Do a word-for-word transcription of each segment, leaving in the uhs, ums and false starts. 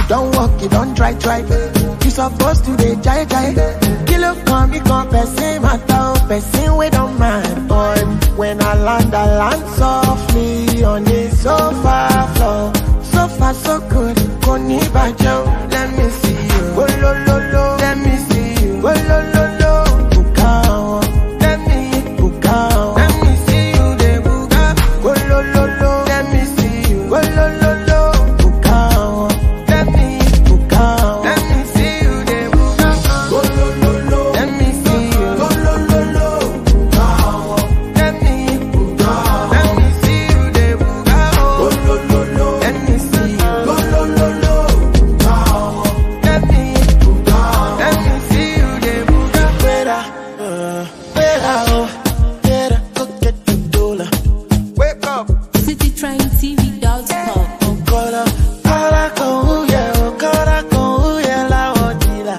don't walk, you don't try, try. You supposed to be jai jai. Kilo come, me come, person matter, person we don't mind, boy. When I land, I land softly on the sofa floor. So far, so good, Koni Bajo. Let me see you, go lo lo lo. Let me see you, go lo lo lo. Bukao, let me bukao. Let me see you, de buka. Go lo lo lo. Let me see you, go lo lo lo. Bukao, let me bukao. Let me see you, de buka. Go lo lo lo. Let me see you, go lo lo lo. Bukao, let me bukao. Let me see you, de buka. Go lo lo lo. Let me see you, go lo lo lo. Bukao, let me bukao. Let me see you, de buka. Fuera, uh, fuera, oh, fuera, go get the dollar. Wake up. city train t v dot com. Cola, cola con huye, oh, cola con huye, la odila.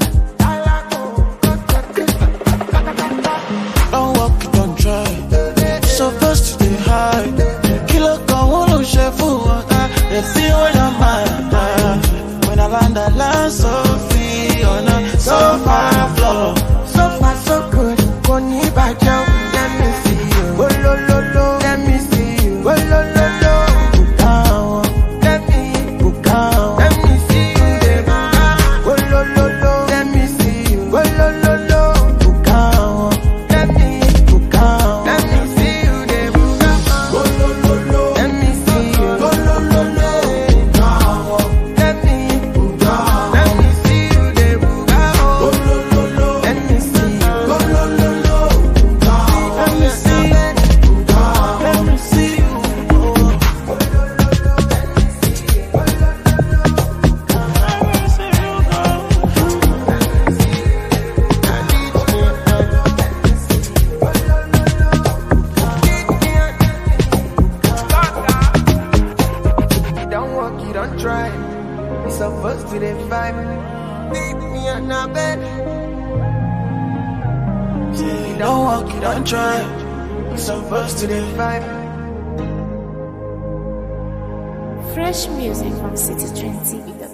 Don't walk, don't try. Supposed to be high. Kilo con uno chef, they feel when I'm mine. When I land, I land so free on a sofa floor. So far, so good. Koni Bajo, let me see you. Go lo lo lo, let me see you. Go lo lo lo. Bukao, let me bukao. Let me see you, de buka. Go lo lo lo, let me see you. Go lo lo lo. Bukao, let me bukao. Let me see you, de buka. Go lo lo lo, let me see you. Go lo lo lo. Bukao, let me bukao. Let me see you, de buka. Go lo lo lo, let me see you. Go lo lo lo. Bukao, let me see you. Bukao, let me see you. Don't walk, you don't try. You supposed to the vibe. Leave me on the bed. You don't walk, you don't try. You supposed to the vibe. Fresh music from city train t v dot com.